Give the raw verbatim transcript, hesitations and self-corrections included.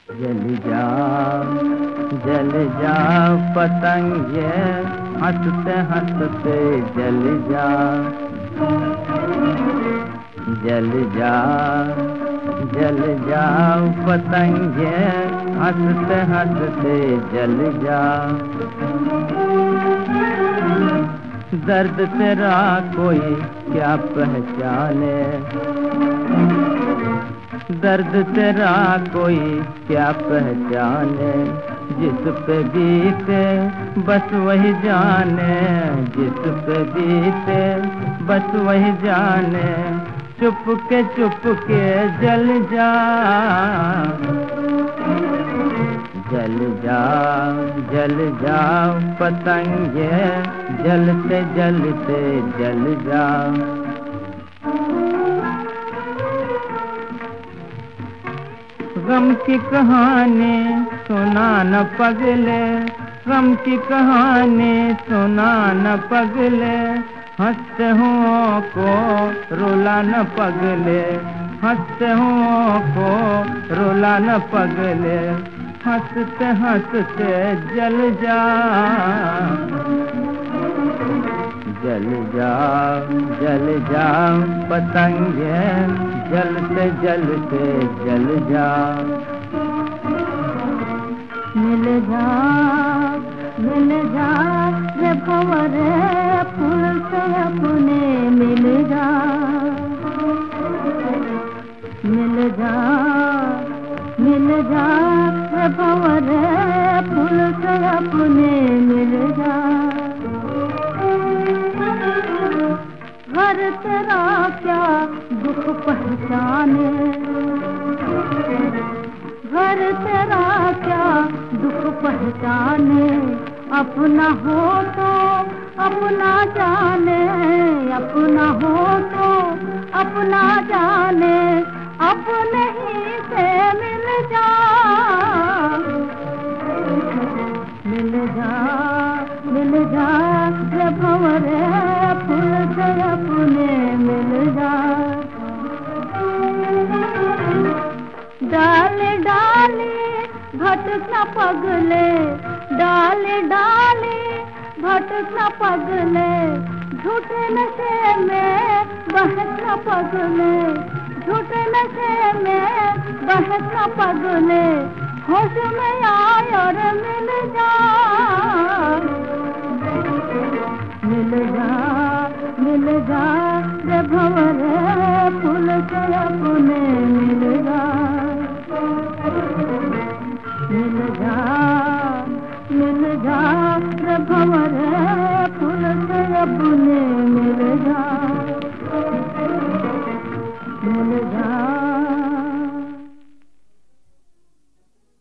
जल जाओ जल जाओ पतंगे, हंसते हंसते जल जाओ। जल जाओ जल जाओ पतंगे, हंसते हंसते जल जाओ। दर्द तेरा कोई क्या पहचाने, दर्द तेरा कोई क्या पहचाने। जिस पे बीते बस वही जाने, जिस पे बीते बस वही जाने। चुप के चुप के जल जा, जल जाओ जल जाओ पतंगे, जलते जलते जल जाओ। गम की कहानी सुना न पगले, गम की कहानी सुना न पगले। हंसते हुओं को रुला न पगले, हंसते हुओं को रुला न पगले। हंसते हंसते जल जा, जल जाओ जल जाओ पतंगे, जलते जलते जल जाओ। मिल जा मिल जा रे भंवरे, फूल से अपने मिल जा। मिल जा मिल जा रे भंवरे, फूल से अपने मिल जा। घर तेरा क्या दुख पहचाने, घर तेरा क्या दुख पहचाने। अपना हो तो अपना जाने, अपना हो तो अपना जाने। अपने ही से मिल जा, मिल जा मिल जा रे भंवरे, फूल से अपने मिल जा। डाले डाले भटकना पगले, डाले डाले भटकना पगले। झूठे नशे में बहकना पगले, झूठे नशे में बहकना पगले। होश में आए और मिल जा, मिल जा मिल जा रे भंवरे, फूल से अपने मिल जा। मिल जा मिल जा रे भंवरे, फूल से अपने मिल जा। मिल जा